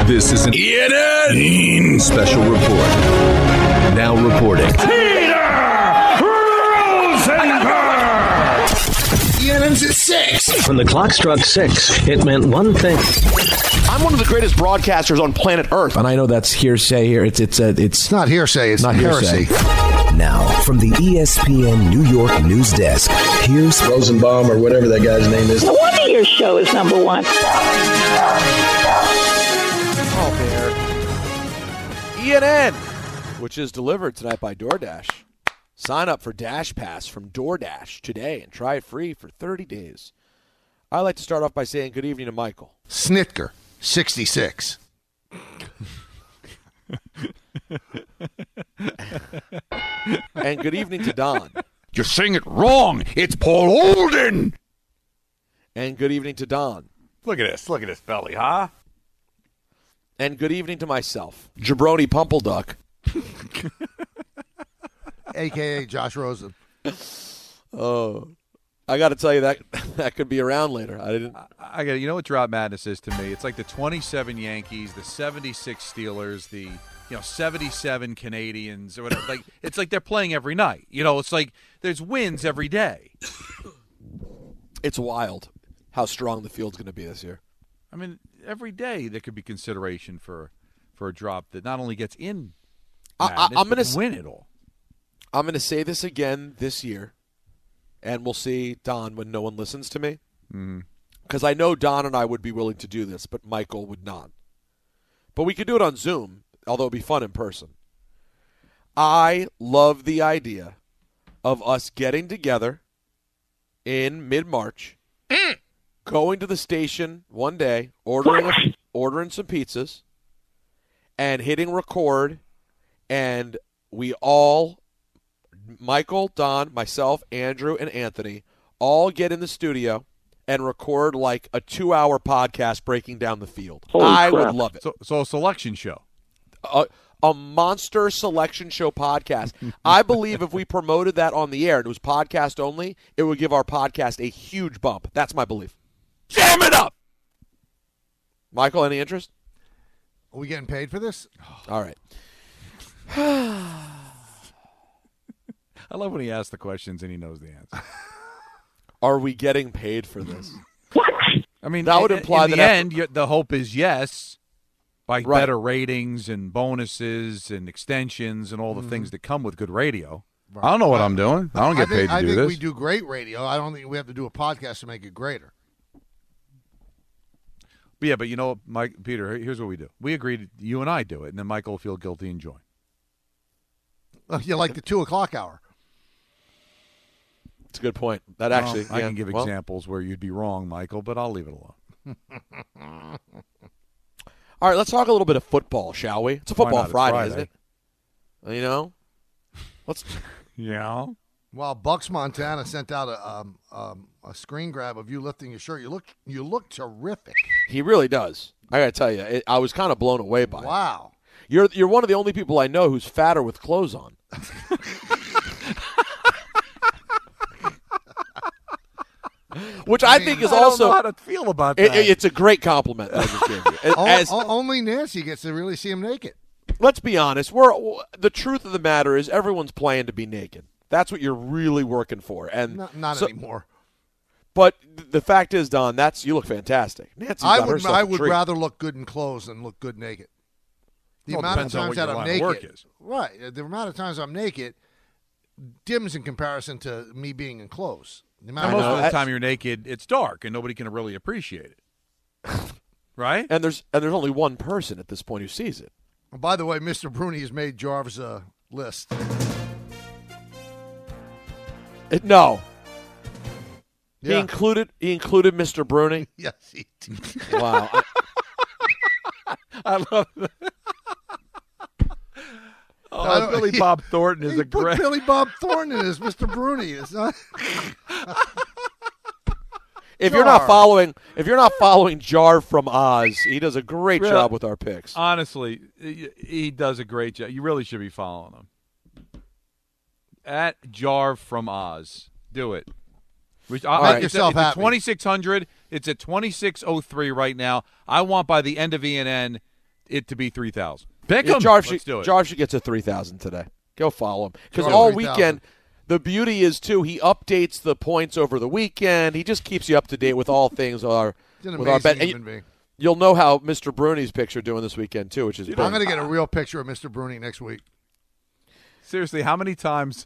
This is an ENN special report. Now reporting. Peter Rosenberg! ENN's at 6. When the clock struck 6, it meant one thing. I'm one of the greatest broadcasters on planet Earth. And I know that's hearsay here. It's not hearsay. It's not heresy. Now, from the ESPN New York news desk, here's Rosenbaum or whatever that guy's name is. No wonder your show is number one. Oh, there. ENN, which is delivered tonight by DoorDash. Sign up for Dash Pass from DoorDash today and try it free for 30 days. I like to start off by saying good evening to Michael. Snitker, 66. And good evening to Don. You're saying it wrong. It's Paul Olden. And good evening to Don. Look at this. Look at this belly, huh? And good evening to myself, Jabroni Pumpleduck. A.K.A. Josh Rosen. Oh, I got to tell you that could be around later. I got. You know what Drop Madness is to me? It's like the 27 Yankees, the 76 Steelers, the 77 Canadians, or whatever. Like it's like they're playing every night. It's like there's wins every day. It's wild how strong the field's going to be this year. I mean, every day there could be consideration for a drop that not only gets in Madness, I'm going to win it all. I'm going to say this again this year, and we'll see, Don, when no one listens to me. Because I know Don and I would be willing to do this, but Michael would not. But we could do it on Zoom, although it would be fun in person. I love the idea of us getting together in mid-March, going to the station one day, ordering some pizzas, and hitting record, and we all, Michael, Don, myself, Andrew, and Anthony, all get in the studio and record like a 2-hour podcast breaking down the field. I would love it. So a selection show. A monster selection show podcast. I believe if we promoted that on the air and it was podcast only, it would give our podcast a huge bump. That's my belief. Jam it up! Michael, any interest? Are we getting paid for this? All right. I love when he asks the questions and he knows the answer. Are we getting paid for this? What? I mean, that would imply in that the end, the hope is yes, by Right. better ratings and bonuses and extensions and all the things that come with good radio. I don't know what I'm doing. I don't get paid to do this. I think we do great radio. I don't think we have to do a podcast to make it greater. But yeah, but Mike, Peter, here's what we do. We agreed, you and I do it, and then Michael will feel guilty and join. You like the 2 o'clock hour. That's a good point. That actually, I can give examples where you'd be wrong, Michael, but I'll leave it alone. All right, let's talk a little bit of football, shall we? It's a football Friday, Friday, isn't it? Let's. Yeah. Well, Bucks Montana sent out a screen grab of you lifting your shirt. You look terrific. He really does. I got to tell you, I was kind of blown away by it. Wow. You're one of the only people I know who's fatter with clothes on. Which I think is also. I don't know how to feel about that. It's a great compliment that I just gave you. Only Nancy gets to really see him naked. Let's be honest. The truth of the matter is everyone's playing to be naked. That's what you're really working for, and not anymore. But the fact is, Don, you look fantastic. Nancy, I would rather look good in clothes than look good naked. The amount of times that I'm naked, right? The amount of times I'm naked dims in comparison to me being in clothes. Most of the time you're naked, it's dark, and nobody can really appreciate it. Right? And there's only one person at this point who sees it. By the way, Mr. Bruni has made Jarv's list. No. Yeah. He included Mr. Bruni? Yes, he did. Wow. I love that. Billy Bob Thornton is a great. Billy Bob Thornton is Mr. Bruni. It's not. If you're not following Jar from Oz, he does a great job with our picks. Honestly, he does a great job. You really should be following him. At Jar from Oz, do it. Make yourself happy. 2600. It's at 2603 right now. I want by the end of ENN it to be 3,000. Pick Yeah, him. Jarvis Let's do it. should get to 3,000 today. Go follow him. Because Jarvis, all 3,000. weekend, the beauty is, too, he updates the points over the weekend. He just keeps you up to date with all things He's an with our bet. amazing human being. You'll know how Mr. Bruni's picture doing this weekend, too, which is I'm going to get a real picture of Mr. Bruni next week. Seriously, how many times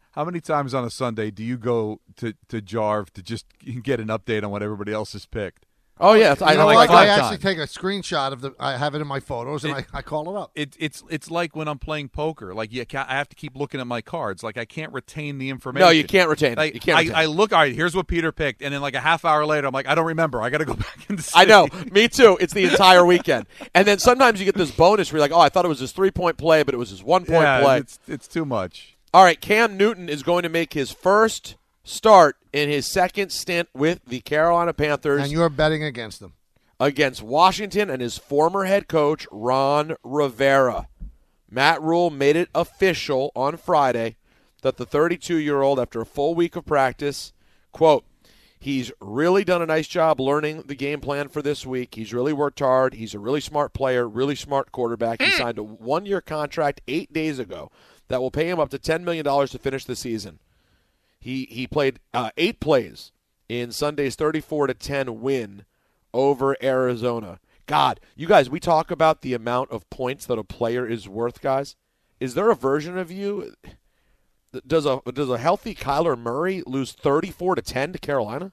on a Sunday do you go to Jarv to just get an update on what everybody else has picked? Oh, yeah. I know. like I 5 actually times. take a screenshot of I have it in my photos, and I call it up. It's like when I'm playing poker. Like I have to keep looking at my cards. Like I can't retain the information. No, you can't retain it. Like, You can't retain it. I look. All right, here's what Peter picked, and then like a half hour later, I'm like, I don't remember. I got to go back and see. I know. Me too. It's the entire weekend. And then sometimes you get this bonus where you're like, oh, I thought it was his 3-point play, but it was his 1-point play. It's too much. All right, Cam Newton is going to make his first start in his second stint with the Carolina Panthers. And you're betting against them. Against Washington and his former head coach, Ron Rivera. Matt Rule made it official on Friday that the 32-year-old, after a full week of practice, quote, he's really done a nice job learning the game plan for this week. He's really worked hard. He's a really smart player, really smart quarterback. He signed a 1-year contract 8 days ago that will pay him up to $10 million to finish the season. He played 8 plays in Sunday's 34-10 win over Arizona. God, you guys, we talk about the amount of points that a player is worth, guys. Is there a version of you? Does a healthy Kyler Murray lose 34-10 to Carolina?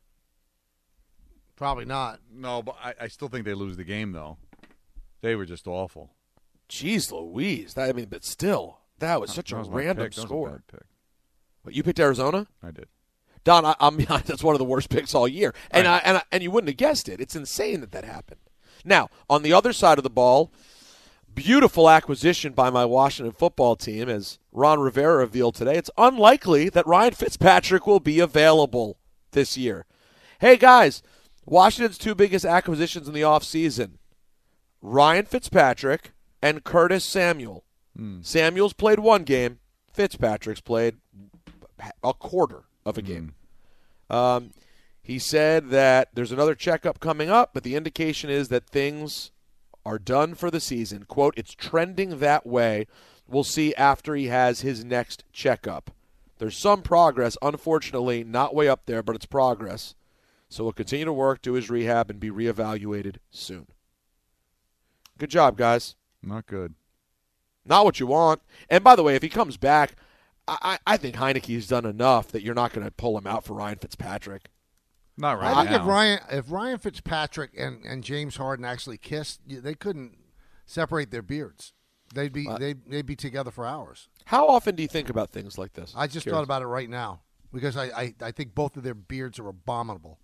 Probably not. No, but I still think they lose the game though. They were just awful. Jeez Louise. But still, that was such a random score. That was a bad pick. What, you picked Arizona? I did. Don, I'm that's one of the worst picks all year, and and you wouldn't have guessed it. It's insane that happened. Now, on the other side of the ball, beautiful acquisition by my Washington football team, as Ron Rivera revealed today. It's unlikely that Ryan Fitzpatrick will be available this year. Hey guys, Washington's 2 biggest acquisitions in the offseason: Ryan Fitzpatrick and Curtis Samuel. Samuel's played 1 game. Fitzpatrick's played a quarter of a game. He said that there's another checkup coming up, but the indication is that things are done for the season. Quote, it's trending that way. We'll see after he has his next checkup. There's some progress, unfortunately, not way up there, but it's progress. So we'll continue to work, do his rehab, and be reevaluated soon. Good job, guys. Not good. Not what you want. And by the way, if he comes back, I think Heineke's done enough that you're not going to pull him out for Ryan Fitzpatrick. Not right I now. think if Ryan Fitzpatrick and James Harden actually kissed, they couldn't separate their beards. They'd be together for hours. How often do you think about things like this? I just thought about it right now because I think both of their beards are abominable.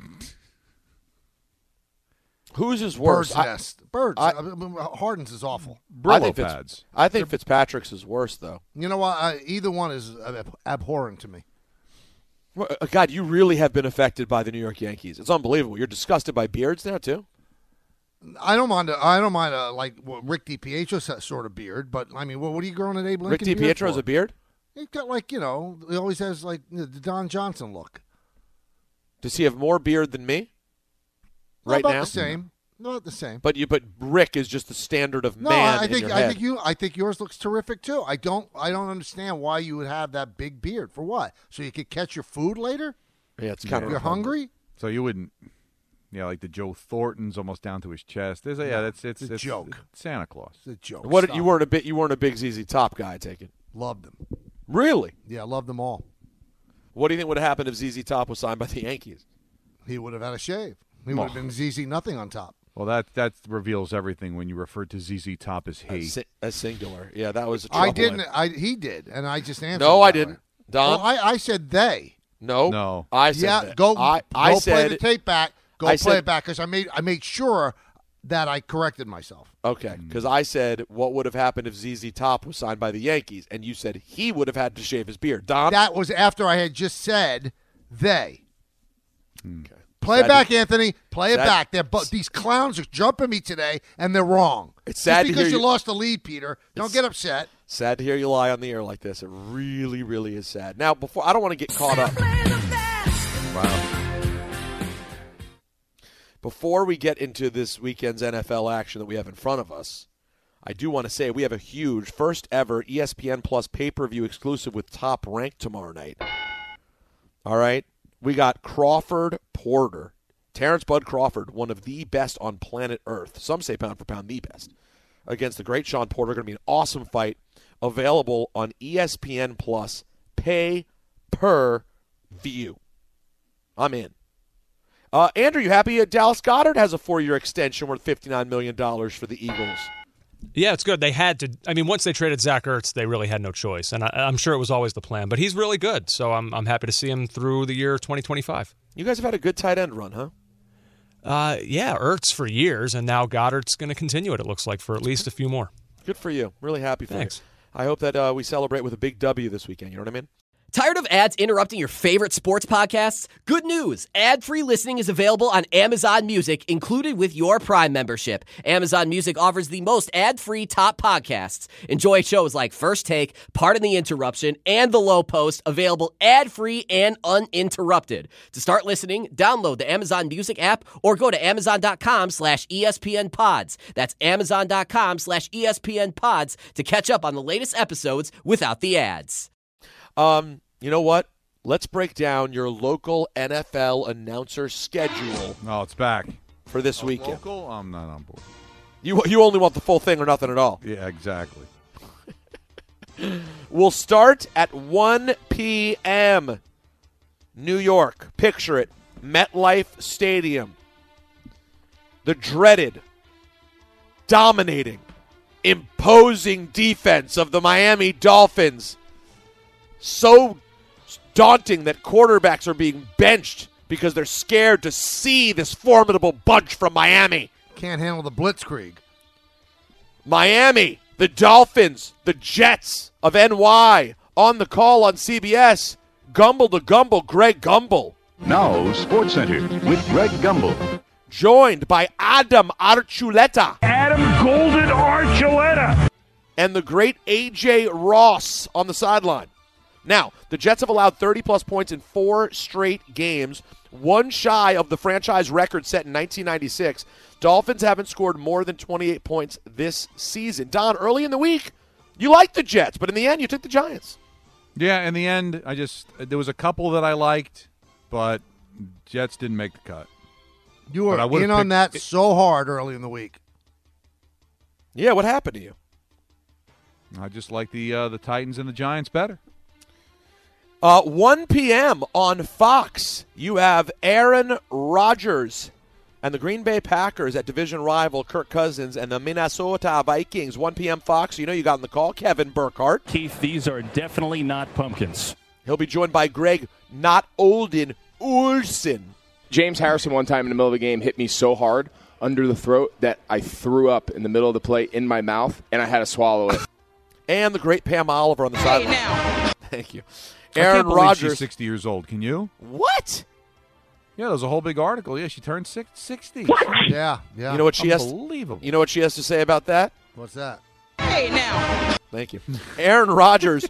Whose is worse? Bird's nest. Harden's is awful. Brillo pads. I think Fitzpatrick's is worse, though. You know what? Either one is abhorrent to me. God, you really have been affected by the New York Yankees. It's unbelievable. You're disgusted by beards now, too? I don't mind like Rick DiPietro's sort of beard, but I mean, what are you growing at Abe Lincoln? Rick DiPietro has a beard? He's got he always has like the Don Johnson look. Does he have more beard than me? Right about now? The same. Not the same. But Rick is just the standard of no, man. I think yours looks terrific too. I don't understand why you would have that big beard. For what? So you could catch your food later? Yeah, it's kind of. You're hungry? So you wouldn't. Yeah, like the Joe Thornton's almost down to his chest. It's a joke. It's Santa Claus. It's a joke. What you weren't a big ZZ Top guy, I take it. Loved them. Really? Yeah, loved them all. What do you think would have happened if ZZ Top was signed by the Yankees? He would have had a shave. He would have been ZZ nothing on top. Well, that reveals everything when you refer to ZZ Top as he. As singular. Yeah, that was a I trouble. didn't. He did, and I just answered. No, I didn't. Don? Well, I said they. No. I said that. Go play the tape back. Go play it back because I made sure that I corrected myself. Okay, because I said what would have happened if ZZ Top was signed by the Yankees, and you said he would have had to shave his beard. Don? That was after I had just said they. Okay. Play it back, Anthony. Play it back. These clowns are jumping me today, and they're wrong. It's sad just because you lost the lead, Peter. Don't get upset. Sad to hear you lie on the air like this. It really, really is sad. Now, I don't want to get caught up. Wow. Before we get into this weekend's NFL action that we have in front of us, I do want to say we have a huge first ever ESPN Plus pay-per-view exclusive with Top Rank tomorrow night. All right? We got Crawford Porter. Terrence Bud Crawford, one of the best on planet Earth. Some say pound for pound the best. Against the great Sean Porter. Going to be an awesome fight. Available on ESPN Plus pay-per-view. I'm in. Andrew, you happy Dallas Goedert has a 4-year extension worth $59 million for the Eagles? Yeah, it's good. They had to. I mean, once they traded Zach Ertz, they really had no choice, and I'm sure it was always the plan. But he's really good, so I'm happy to see him through the year 2025. You guys have had a good tight end run, huh? Yeah, Ertz for years, and now Goddard's going to continue it, it looks like, for at least a few more. Good for you. Really happy for Thanks. you. I hope that we celebrate with a big W this weekend. You know what I mean? Tired of ads interrupting your favorite sports podcasts? Good news. Ad-free listening is available on Amazon Music, included with your Prime membership. Amazon Music offers the most ad-free top podcasts. Enjoy shows like First Take, Pardon the Interruption, and The Low Post, available ad-free and uninterrupted. To start listening, download the Amazon Music app or go to amazon.com/ESPN Pods. That's amazon.com/ESPN Pods to catch up on the latest episodes without the ads. You know what? Let's break down your local NFL announcer schedule. Oh, it's back. For this weekend. Local? I'm not on board. You only want the full thing or nothing at all. Yeah, exactly. We'll start at 1 p.m. New York. Picture it. MetLife Stadium. The dreaded, dominating, imposing defense of the Miami Dolphins. So daunting that quarterbacks are being benched because they're scared to see this formidable bunch from Miami. Can't handle the blitzkrieg. Miami, the Dolphins, the Jets of NY on the call on CBS. Gumble to Gumble, Greg Gumbel. Now, Sports Center with Greg Gumbel. Joined by Adam Archuleta. Adam Golden Archuleta. And the great A.J. Ross on the sideline. Now, the Jets have allowed 30-plus points in 4 straight games, one shy of the franchise record set in 1996. Dolphins haven't scored more than 28 points this season. Don, early in the week, you liked the Jets, but in the end, you took the Giants. Yeah, in the end, there was a couple that I liked, but Jets didn't make the cut. You were in on that so hard early in the week. Yeah, what happened to you? I just like the Titans and the Giants better. 1 p.m. on Fox, you have Aaron Rodgers and the Green Bay Packers at division rival Kirk Cousins and the Minnesota Vikings. 1 p.m. Fox, you know you got on the call, Kevin Burkhardt. Keith, these are definitely not pumpkins. He'll be joined by Greg Not Olden Olsen. James Harrison one time in the middle of the game hit me so hard under the throat that I threw up in the middle of the play in my mouth, and I had to swallow it. And the great Pam Oliver on the sideline. Now. Thank you. Aaron Rodgers. She's 60 years old. Can you? What? Yeah, there was a whole big article. Yeah, she turned 60. What? Yeah. You know what she has? Unbelievable. You know what she has to say about that? What's that? Hey, now. Thank you. Aaron Rodgers,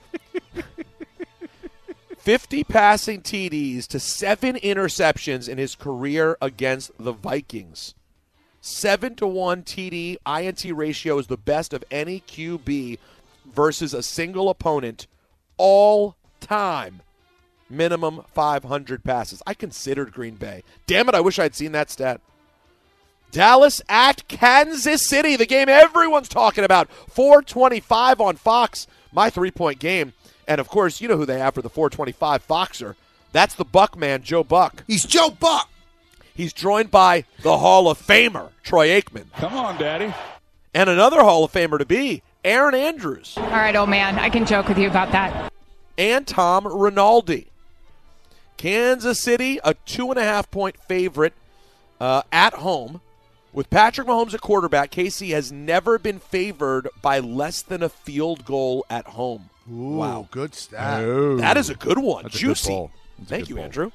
50 passing TDs to 7 interceptions in his career against the Vikings. 7-to-1 TD INT ratio is the best of any QB versus a single opponent all time. Minimum 500 passes. I considered Green Bay. Damn it, I wish I'd seen that stat. Dallas at Kansas City, the game everyone's talking about. 4:25 on Fox, my 3-point game. And, of course, you know who they have for the 4:25 Foxer. That's the Buck man, Joe Buck. He's Joe Buck. He's joined by the Hall of Famer, Troy Aikman. Come on, Daddy. And another Hall of Famer to be, Aaron Andrews. All right, old man, I can joke with you about that. And Tom Rinaldi. Kansas City, a 2.5-point favorite at home. With Patrick Mahomes at quarterback, KC has never been favored by less than a field goal at home. Ooh, wow. Good stat. Oh. That is a good one. That's Juicy. Thank you, ball. Andrew.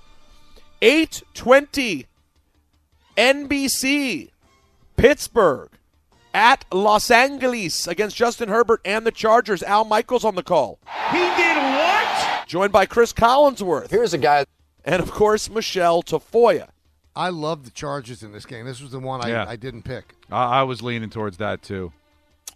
8:20 NBC. Pittsburgh at Los Angeles against Justin Herbert and the Chargers. Al Michaels on the call. He did what? Joined by Chris Collinsworth. Here's a guy. And, of course, Michelle Tafoya. I love the Chargers in this game. This was the one I didn't pick. I was leaning towards that, too.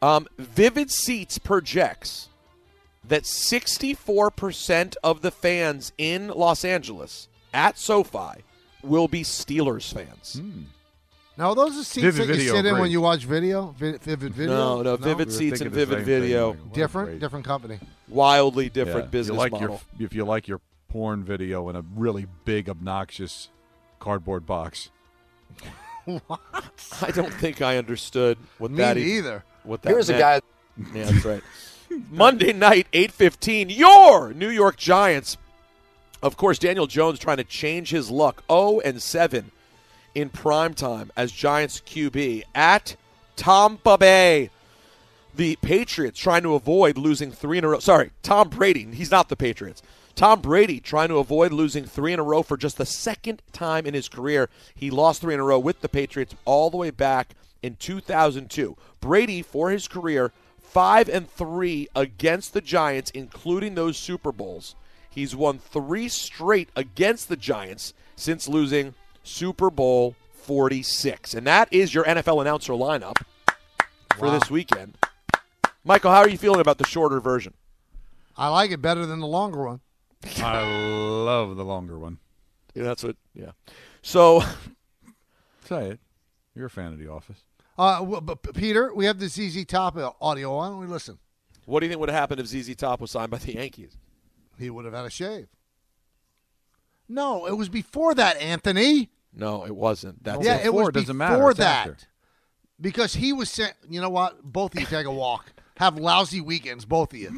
Vivid Seats projects that 64% of the fans in Los Angeles at SoFi will be Steelers fans. Now, are those the seats that you sit in when you watch video? Vivid Video? No. Vivid Seats and Vivid Video. Different company. Wildly different business model. If you like your porn video in a really big, obnoxious cardboard box. What? I don't think I understood what Me that either. What that Here's meant. a guy. Yeah, that's right. Monday night, 8:15. Your New York Giants. Of course, Daniel Jones trying to change his luck. 0-7 in primetime as Giants QB at Tampa Bay. The Patriots trying to avoid losing 3 in a row. Sorry, Tom Brady. He's not the Patriots. Tom Brady trying to avoid losing 3 in a row for just the second time in his career. He lost 3 in a row with the Patriots all the way back in 2002. Brady, for his career, 5-3 against the Giants, including those Super Bowls. He's won 3 straight against the Giants since losing Super Bowl 46. And that is your NFL announcer lineup for this weekend. Michael, how are you feeling about the shorter version? I like it better than the longer one. I love the longer one. Yeah, that's what. Yeah. So, say it. You're a fan of The Office. But Peter, we have the ZZ Top audio. Why don't we listen? What do you think would have happened if ZZ Top was signed by the Yankees? He would have had a shave. No, it was before that, Anthony. No, it wasn't. It was doesn't before matter. It's that. after. Because he was saying, you know what? Both of you take a walk. Have lousy weekends, both of you.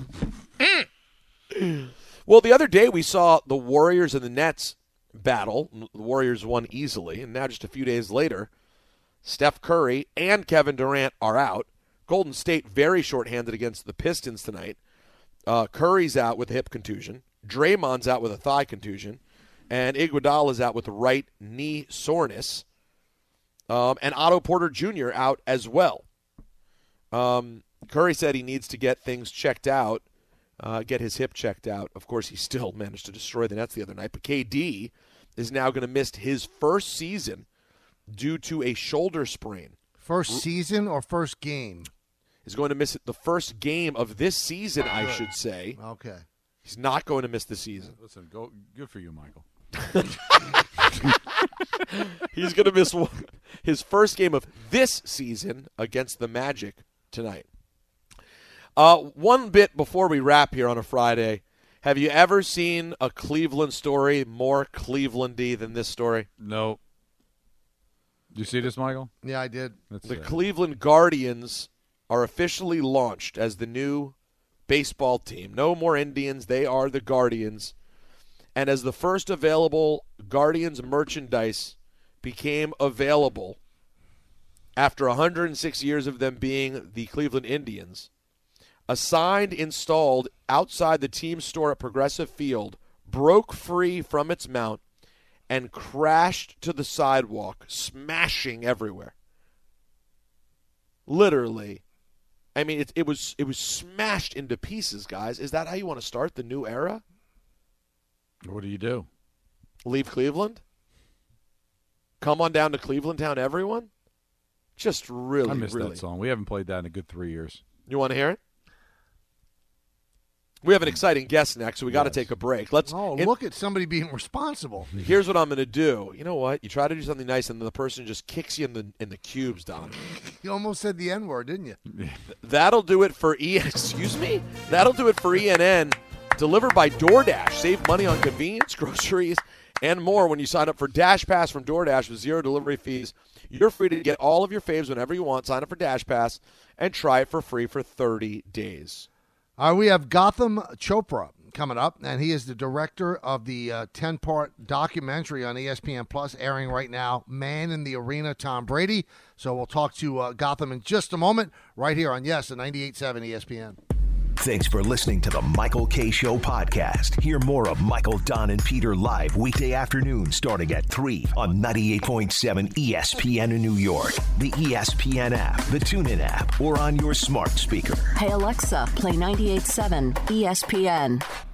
Well, the other day we saw the Warriors and the Nets battle. The Warriors won easily, and now just a few days later, Steph Curry and Kevin Durant are out. Golden State very shorthanded against the Pistons tonight. Curry's out with a hip contusion. Draymond's out with a thigh contusion. And Iguodala's out with right knee soreness. And Otto Porter Jr. out as well. Curry said he needs to get things checked out, get his hip checked out. Of course, he still managed to destroy the Nets the other night. But KD is now going to miss his first season due to a shoulder sprain. First season or first game? He's going to miss the first game of this season, I should say. Okay. He's not going to miss the season. Listen, good for you, Michael. He's going to miss his first game of this season against the Magic tonight. One bit before we wrap here on a Friday. Have you ever seen a Cleveland story more Cleveland-y than this story? No. Did you see this, Michael? Yeah, I did. The Cleveland Guardians are officially launched as the new baseball team. No more Indians. They are the Guardians. And as the first available Guardians merchandise became available after 106 years of them being the Cleveland Indians, a sign installed outside the team store at Progressive Field broke free from its mount and crashed to the sidewalk, smashing everywhere. Literally. I mean, it was smashed into pieces, guys. Is that how you want to start the new era? What do you do? Leave Cleveland? Come on down to Cleveland Town, everyone? Just really, I missed really. that song. We haven't played that in a good 3 years. You want to hear it? We have an exciting guest next, so we got to take a break. Look at somebody being responsible. Here's what I'm going to do. You know what? You try to do something nice, and then the person just kicks you in the cubes, Don. You almost said the N-word, didn't you? That'll do it for Excuse me? That'll do it for ENN. Delivered by DoorDash. Save money on convenience, groceries, and more when you sign up for Dash Pass from DoorDash with 0 delivery fees. You're free to get all of your faves whenever you want. Sign up for Dash Pass and try it for free for 30 days. All right, we have Gautam Chopra coming up, and he is the director of the 10-part documentary on ESPN Plus airing right now, Man in the Arena, Tom Brady. So we'll talk to Gautam in just a moment right here on, the 98.7 ESPN. Thanks for listening to the Michael K. Show podcast. Hear more of Michael, Don, and Peter live weekday afternoon starting at 3 on 98.7 ESPN in New York, the ESPN app, the TuneIn app, or on your smart speaker. Hey, Alexa, play 98.7 ESPN.